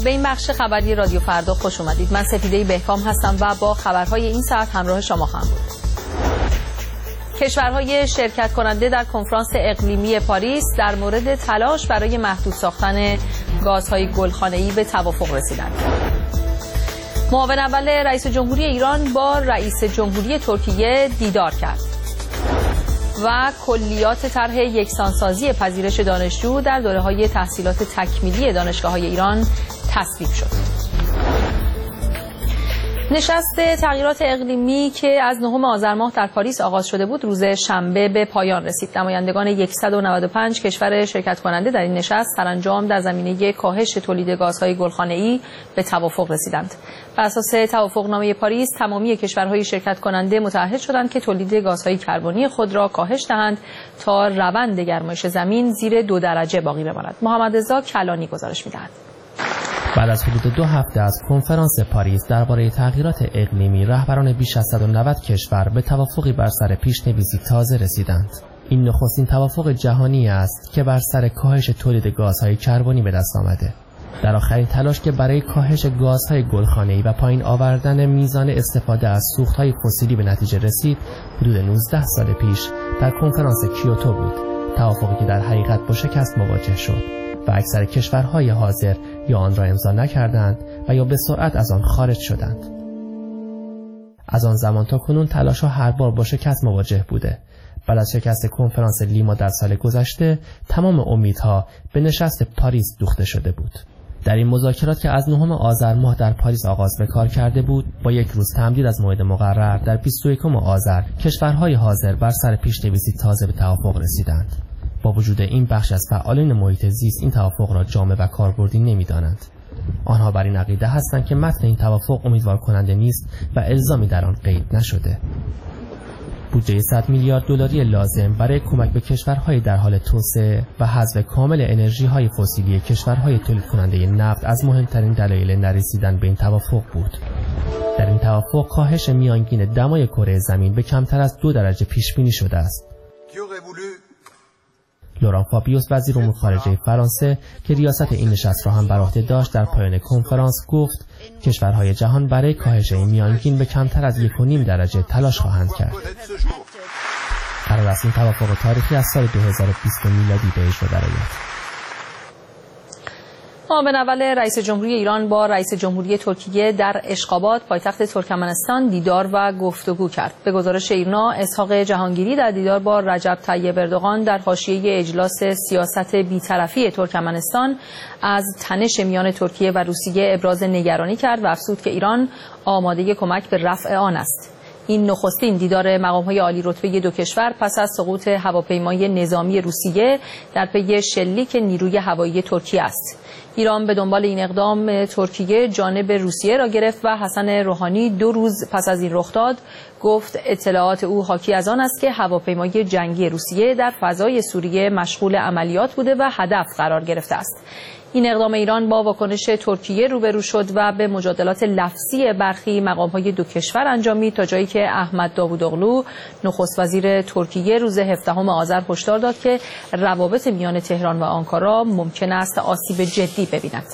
به این بخش خبری رادیو فردا خوش اومدید. من سپیده بهکام هستم و با خبرهای این ساعت همراه شما خواهم بود. کشورهای شرکت کننده در کنفرانس اقلیمی پاریس در مورد تلاش برای محدود ساختن گازهای گلخانه‌ای به توافق رسیدند. معاون اول رئیس جمهوری ایران با رئیس جمهوری ترکیه دیدار کرد و کلیات طرح یکسانسازی پذیرش دانشجو در دوره‌های تحصیلات تکمیلی دانشگاه‌های ایران تصویب شد. نشست تغییرات اقلیمی که از 9 آذر ماه در پاریس آغاز شده بود روز شنبه به پایان رسید. نمایندگان 195 کشور شرکت کننده در این نشست سرانجام در زمینه کاهش تولید گازهای گلخانه‌ای به توافق رسیدند. بر اساس توافقنامه پاریس تمامی کشورهای شرکت کننده متعهد شدند که تولید گازهای کربنی خود را کاهش دهند تا روند گرمایش زمین زیر 2 درجه باقی بماند. محمد رضا کلانی گزارش می‌دهد. بعد از حدود 2 هفته از کنفرانس پاریس درباره تغییرات اقلیمی، رهبران بیش از 190 کشور به توافقی بر سر پیش‌نویسی تازه رسیدند. این نخستین توافق جهانی است که بر سر کاهش تولید گازهای کربنی به دست آمده. در آخرین تلاش که برای کاهش گازهای گلخانه‌ای و پایین آوردن میزان استفاده از سوخت‌های فسیلی به نتیجه رسید، حدود 19 سال پیش در کنفرانس کیوتو بود. توافقی که در حقیقت با شکست مواجه شد و اکثر کشورهای حاضر یا آن را امضا نکردند و یا به سرعت از آن خارج شدند. از آن زمان تا کنون تلاش‌ها هر بار با شکست مواجه بوده. بعد از شکست کنفرانس لیما در سال گذشته، تمام امیدها به نشست پاریس دوخته شده بود. در این مذاکرات که از 9 آذر ماه در پاریس آغاز به کار کرده بود، با یک روز تمدید از موعد مقرر در 21 آذر کشورهای حاضر بر سر پیش‌نویسی تازه به توافق رسیدند. با وجود این بخش از فعالین محیط زیست این توافق را جامع و کاربردی نمی‌دانند. آنها بر این عقیده هستند که متن این توافق امیدوار کننده نیست و الزامی در آن قید نشده. بودجه 100 میلیارد دلاری لازم برای کمک به کشورهای در حال توسعه و حذف کامل انرژی‌های فسیلی کشورهای تولید کننده نفت از مهمترین دلایل نرسیدن به این توافق بود. در این توافق کاهش میانگین دمای کره زمین به کمتر از 2 درجه پیش بینی شده است. لوران فابیوس وزیر امور خارجه فرانسه که ریاست این نشست را هم بر عهده داشت در پایان کنفرانس گفت کشورهای جهان برای کاهش این میانگین به کمتر از 1.5 درجه تلاش خواهند کرد. قرار است این توافق تاریخی از سال 2020 میلادی به اجرا درآید. معاون اول رئیس جمهوری ایران با رئیس جمهوری ترکیه در اشخابات پایتخت ترکمنستان دیدار و گفتگو کرد. به گزارش ایرنا، اسحاق جهانگیری در دیدار با رجب طیب اردوغان در حاشیه اجلاس سیاست بی‌طرفی ترکمنستان از تنش میان ترکیه و روسیه ابراز نگرانی کرد و افزود که ایران آماده کمک به رفع آن است. این نخستین دیدار مقام‌های عالی رتبه 2 کشور پس از سقوط هواپیمای نظامی روسیه در پی شلیک نیروی هوایی ترکیه است. ایران به دنبال این اقدام ترکیه جانب روسیه را گرفت و حسن روحانی 2 روز پس از این رخداد گفت اطلاعات او حاکی از آن است که هواپیمای جنگی روسیه در فضای سوریه مشغول عملیات بوده و هدف قرار گرفته است. این اقدام ایران با واکنش ترکیه روبرو شد و به مجادلات لفظی برخی مقام‌های 2 کشور انجامید تا جایی که احمد داوودوغلو نخست وزیر ترکیه روز 17 آذر هشدار داد که روابط میان تهران و آنکارا ممکن است آسیب جدی ببیند.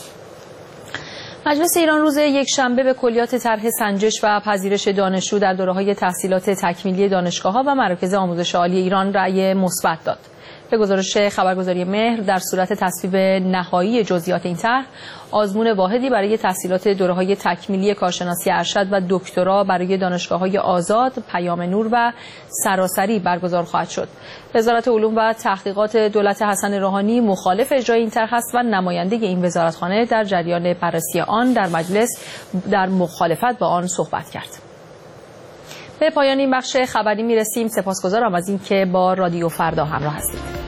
مجلس ایران روز یکشنبه به کلیات طرح سنجش و پذیرش دانشجو در دوره‌های تحصیلات تکمیلی دانشگاه‌ها و مراکز آموزش عالی ایران رأی مثبت داد. به گزارش خبرگزاری مهر، در صورت تصویب نهایی جزئیات این طرح، آزمون واحدی برای تحصیلات دوره‌های تکمیلی کارشناسی ارشد و دکترا برای دانشگاه‌های آزاد، پیام نور و سراسری برگزار خواهد شد. وزارت علوم و تحقیقات دولت حسن روحانی مخالف اجرای این طرح است و نماینده این وزارتخانه در جریان بررسی آن در مجلس در مخالفت با آن صحبت کرد. به پایان این بخش خبری میرسیم. سپاسگزارم از این که با رادیو فردا همراه هستید.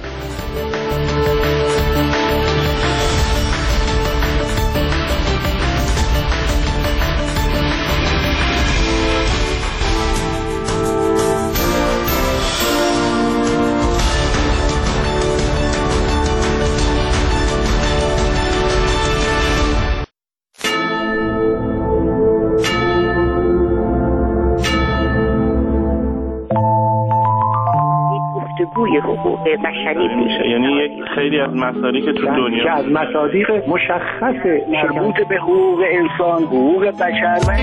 جوی حقوق بشری میشه. یعنی یک خیلی از مصادیق تو دنیا که از مصادیق مشخص مربوط به حقوق انسان، حقوق بشر و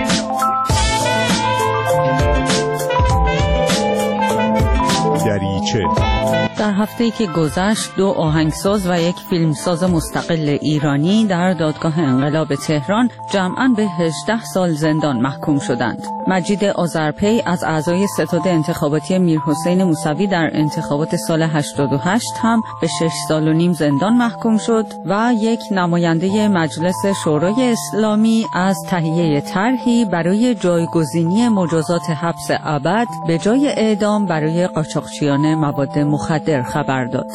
دریچه. در هفته‌ای که گذشت 2 آهنگساز و یک فیلمساز مستقل ایرانی در دادگاه انقلاب تهران جمعاً به 18 سال زندان محکوم شدند. مجید آذرپی از اعضای ستاد انتخاباتی میرحسین موسوی در انتخابات سال 88 هم به 6 سال و نیم زندان محکوم شد و یک نماینده مجلس شورای اسلامی از تهیه طرحی برای جایگزینی مجازات حبس ابد به جای اعدام برای قاچاقچیان مواد مخدر خبر داد.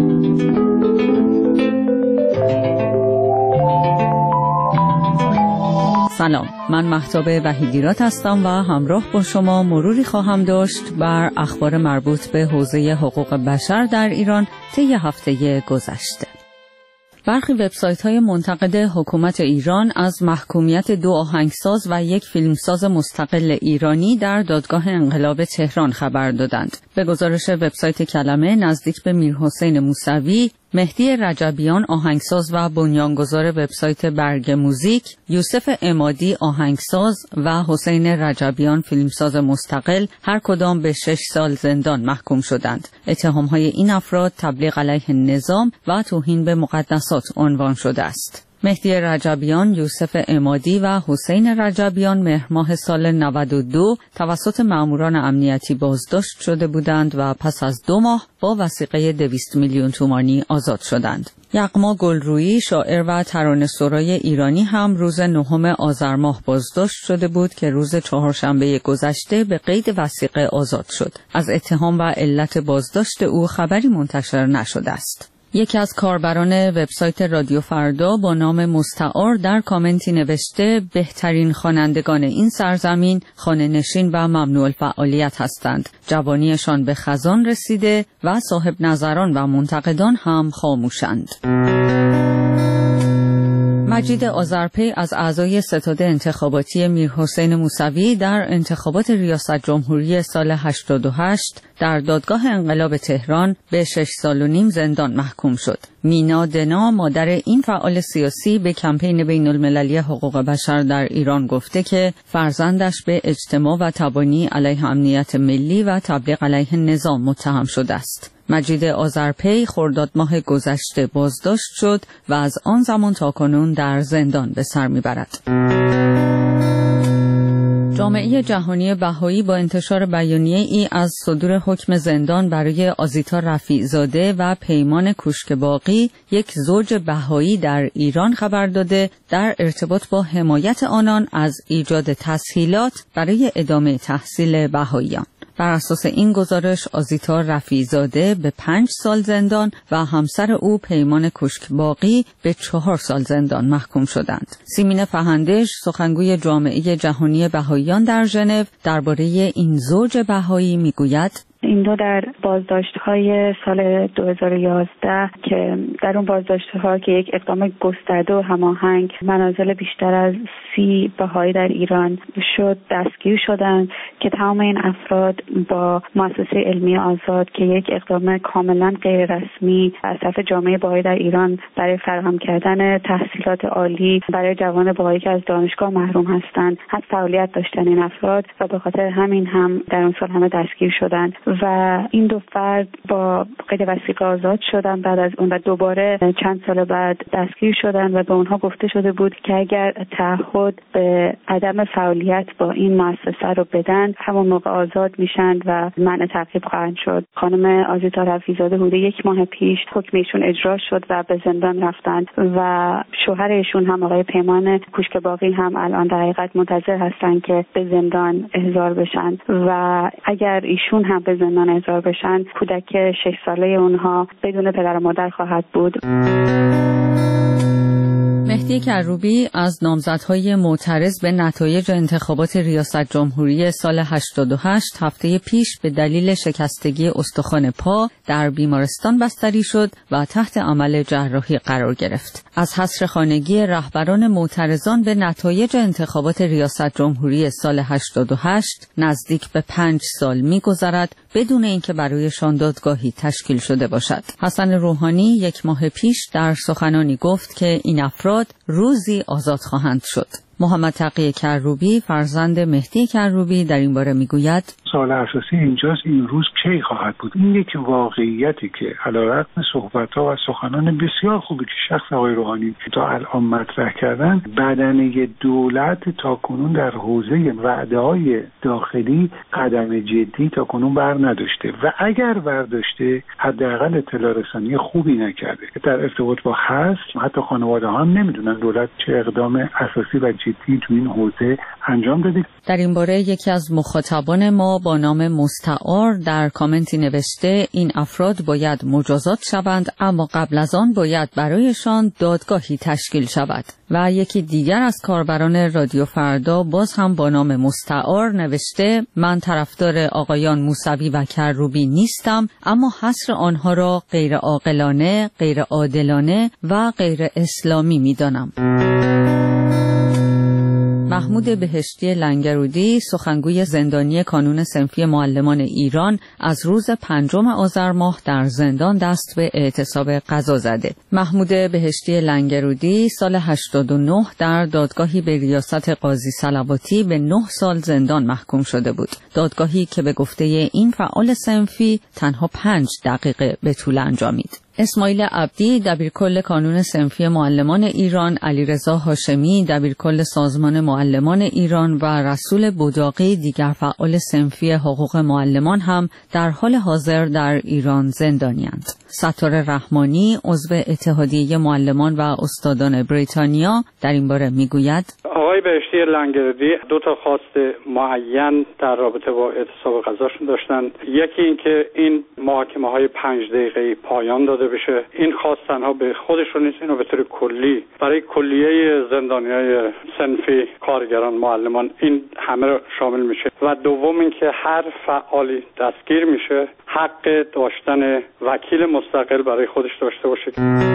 سلام، من مهتاب وحیدیراد هستم و همراه با شما مروری خواهم داشت بر اخبار مربوط به حوزه حقوق بشر در ایران طی هفته گذشته. برخی وبسایت‌های منتقد حکومت ایران از محکومیت 2 آهنگساز و یک فیلمساز مستقل ایرانی در دادگاه انقلاب تهران خبر دادند. به گزارش وبسایت کلمه، نزدیک به میرحسین موسوی، مهدی رجبیان آهنگساز و بنیانگذار وبسایت برگ موزیک، یوسف عمادی آهنگساز و حسین رجبیان فیلمساز مستقل هر کدام به 6 سال زندان محکوم شدند. اتهام‌های این افراد تبلیغ علیه نظام و توهین به مقدسات عنوان شده است. مهدی رجبیان، یوسف عمادی و حسین رجبیان مهر ماه سال 92 توسط ماموران امنیتی بازداشت شده بودند و پس از 2 ماه با وثیقه 200 میلیون تومانی آزاد شدند. یغما گلرویی، شاعر و ترانه‌سرای ایرانی هم روز 9 آذر ماه بازداشت شده بود که روز چهارشنبه گذشته به قید وثیقه آزاد شد. از اتهام و علت بازداشت او خبری منتشر نشده است. یکی از کاربران وبسایت رادیو فردا با نام مستعار در کامنتی نوشته بهترین خوانندگان این سرزمین خانه‌نشین و ممنوع الفعالیت هستند. جوانیشان به خزان رسیده و صاحب نظران و منتقدان هم خاموشند. مجید آذرپی از اعضای ستاد انتخاباتی میرحسین موسوی در انتخابات ریاست جمهوری سال 88 در دادگاه انقلاب تهران به 6 سال و نیم زندان محکوم شد. مینا دنا، مادر این فعال سیاسی، به کمپین بین‌المللی حقوق بشر در ایران گفته که فرزندش به اجتماع و تبانی علیه امنیت ملی و تبلیغ علیه نظام متهم شده است. مجید آذرپی خرداد ماه گذشته بازداشت شد و از آن زمان تا کنون در زندان به سر میبرد. جامعه جهانی بهایی با انتشار بیانیه‌ای از صدور حکم زندان برای آزیتا رفیع‌زاده و پیمان کوشک‌باقی، یک زوج بهایی در ایران خبر داده در ارتباط با حمایت آنان از ایجاد تسهیلات برای ادامه تحصیل بهاییان. بر اساس این گزارش آزیتا رفیع‌زاده به 5 سال زندان و همسر او پیمان کوشک‌باقی به 4 سال زندان محکوم شدند. سیمین فهندش، سخنگوی جامعه جهانی بهائیان در ژنو، درباره این زوج بهایی میگوید: این دو در بازداشت‌های سال 2011 که در اون بازداشت‌ها که یک اقدام گسترده و هماهنگ منازل بیشتر از 30 بهایی در ایران شد، دستگیر شدند که تمام این افراد با مؤسسه علمی آزاد که یک اقدام کاملا غیر رسمی از طرف جامعه بهایی در ایران برای فراهم کردن تحصیلات عالی برای جوان بهایی که از دانشگاه محروم هستند، هم فعالیت داشتن این افراد و به خاطر همین هم در اون سال همه دستگیر شدند و این 2 فرد با قید وثیقه آزاد شدن بعد از اون و دوباره چند سال بعد دستگیر شدن و به اونها گفته شده بود که اگر تعهد به عدم فعالیت با این مؤسسه رو بدن همون موقع آزاد میشن و منع تعقیب خواهند شد. خانم آزیتا رفیع‌زاده حدود 1 ماه پیش حکم ایشون اجرا شد و به زندان رفتند و شوهر ایشون هم آقای پیمان کوشک‌باقی هم الان در حقیقت منتظر هستن که به زندان احضار بشن و اگر ایشون هم به زندان احضار بشن کودک 6 ساله اونها بدون پدر و مادر خواهد بود. مهدی کروبی از نامزدهای معترض به نتایج انتخابات ریاست جمهوری سال 88 هفته پیش به دلیل شکستگی استخوان پا در بیمارستان بستری شد و تحت عمل جراحی قرار گرفت. از حصر خانگی رهبران معترضان به نتایج انتخابات ریاست جمهوری سال 88 نزدیک به 5 سال می‌گذرد بدون اینکه برایشان دادگاهی تشکیل شده باشد. حسن روحانی 1 ماه پیش در سخنانی گفت که این افراد روزی آزاد خواهند شد. محمد تقی کروبی فرزند مهدی کروبی در این باره میگوید سوال اساسی اینجاست این روز کی خواهد بود. این یک واقعیتی که علیرغم صحبت‌ها و سخنان بسیار خوبی که شخص آقای روحانی تا الان مطرح کردن، بدنه دولت تاکنون در حوزه وعده‌های داخلی قدم جدی تاکنون بر نداشته و اگر برداشته حداقل اطلاع رسانی خوبی نکرده. در ارتباط با حصر حتی خانواده‌ها هم نمیدونن دولت چه اقدام اساسی و جدی تو این حوزه انجام داده. در این باره یکی از مخاطبان ما با نام مستعار در کامنتی نوشته این افراد باید مجازات شوند اما قبل از آن باید برایشان دادگاهی تشکیل شود. و یکی دیگر از کاربران رادیو فردا باز هم با نام مستعار نوشته من طرفدار آقایان موسوی و کروبی نیستم اما حصر آنها را غیر عاقلانه، غیر عادلانه و غیر اسلامی می‌دانم. محمود بهشتی لنگرودی سخنگوی زندانی کانون صنفی معلمان ایران از روز 5 آذر ماه در زندان دست به اعتصاب قضا زده. محمود بهشتی لنگرودی سال 89 در دادگاهی به ریاست قاضی صلواتی به 9 سال زندان محکوم شده بود. دادگاهی که به گفته این فعال صنفی تنها 5 دقیقه به طول انجامید. اسماعیل عبدی دبیرکل کانون صنفی معلمان ایران، علیرضا هاشمی دبیرکل سازمان معلمان ایران و رسول بوداقی دیگر فعال صنفی حقوق معلمان هم در حال حاضر در ایران زندانی‌اند. ستار رحمانی عضو اتحادیه معلمان و استادان بریتانیا در این باره میگوید آقای بهشتی لنگرودی 2 خواست معین در رابطه با اعتصاب قضاشون داشتن. یکی این که این محاکمه‌های 5 دقیقه‌ای پایان داده بشه. این خواست تنها به خودشون نیست، اینو به طور کلی برای کلیه زندانیای صنفی، کارگران، معلمان این همه رو شامل میشه. و دوم این که هر فعالی دستگیر میشه حق داشتن وکیل مستقل برای خودش داشته باشه.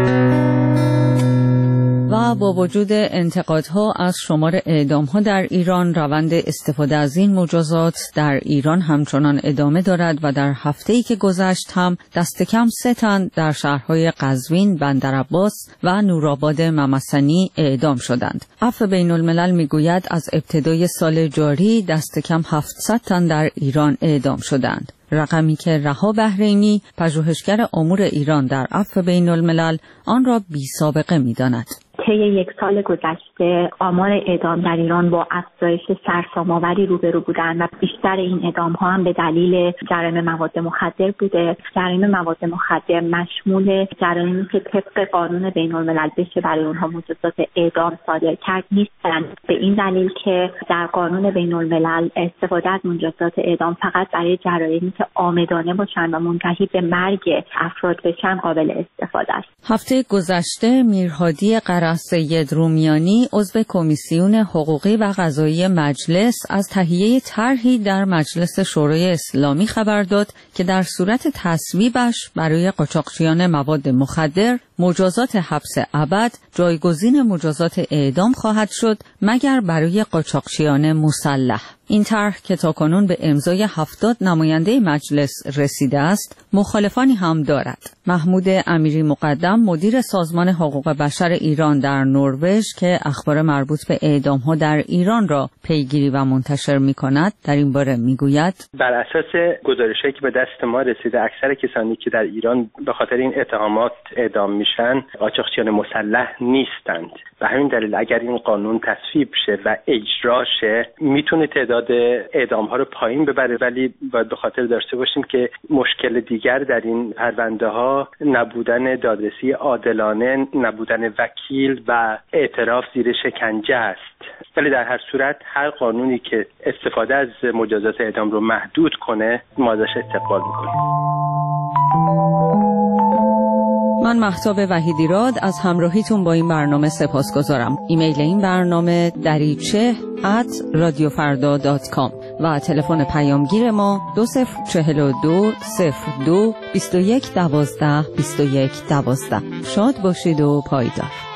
و با وجود انتقادها از شمار اعدام‌ها در ایران، روند استفاده از این مجازات در ایران همچنان ادامه دارد و در هفته‌ای که گذشت هم دست کم 3 تن در شهرهای قزوین، بندرعباس و نورآباد ممسنی اعدام شدند. عفو بین‌الملل میگوید از ابتدای سال جاری دست کم 700 تن در ایران اعدام شدند. رقمی که رها بحرینی پژوهشگر امور ایران در عفو بین‌الملل آن را بی‌سابقه می‌داند. طی 1 سال گذشته آمار اعدام در ایران با افزایش سرسام‌آوری روبرو بودند و بیشتر این اعدام‌ها هم به دلیل جرایم مواد مخدر بوده. جرایم مواد مخدر مشمول جرایمی که طبق قانون بین‌الملل بشه برای اونها مجازات اعدام صادر کرد نیستند. به این دلیل که در قانون بین‌الملل استفاده از مجازات اعدام فقط برای جرایمی که عامدانه باشند و منتهی به مرگ افراد بشن قابل استفاده است. هفته گذشته میرهادی سید رومیانی عضو کمیسیون حقوقی و قضایی مجلس از تهیه طرحی در مجلس شورای اسلامی خبر داد که در صورت تصویبش برای قاچاقچیان مواد مخدر مجازات حبس ابد جایگزین مجازات اعدام خواهد شد مگر برای قاچاقچیان مسلح. این طرح که تاکنون به امضای 70 نماینده مجلس رسیده است، مخالفانی هم دارد. محمود امیری مقدم مدیر سازمان حقوق بشر ایران در نروژ که اخبار مربوط به اعدام‌ها در ایران را پیگیری و منتشر می‌کند، در این باره می‌گوید بر اساس گزارشی که به دست ما رسیده اکثر کسانی که در ایران به خاطر این اتهامات اعدام میشن قاچاقچیان مسلح نیستند. به همین دلیل اگر این قانون تصویب شه و اجرا شه میتونه تعداد اعدام‌ها رو پایین ببره، ولی باید به خاطر داشته باشیم که مشکل دیگر در این پرونده‌ها نبودن دادرسی عادلانه، نبودن وکیل و اعتراف زیر شکنجه است. ولی در هر صورت هر قانونی که استفاده از مجازات اعدام رو محدود کنه ما ازش استقبال می‌کنیم. من مهتاب وحیدیراد از همراهیتون با این برنامه سپاسگزارم. ایمیل این برنامه dariche@radiofarda.com و تلفن پیامگیر ما 2042 02 21 12 21 12. شاد باشید و پایدار.